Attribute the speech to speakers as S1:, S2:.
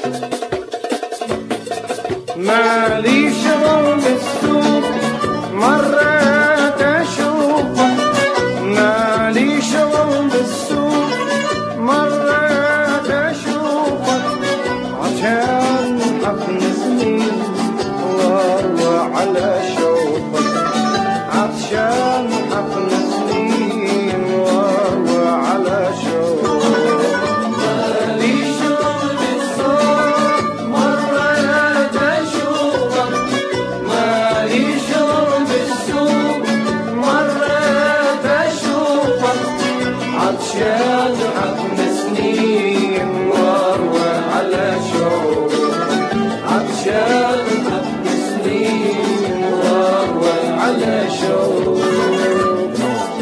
S1: مالي شغل بالسوق مرات اشوفك، مالي شغل بالسوق مرات اشوفك، عشان حفن سنين والله على شوفك، عشان حفن سنين والله على شوفك. عطشان حفن سنين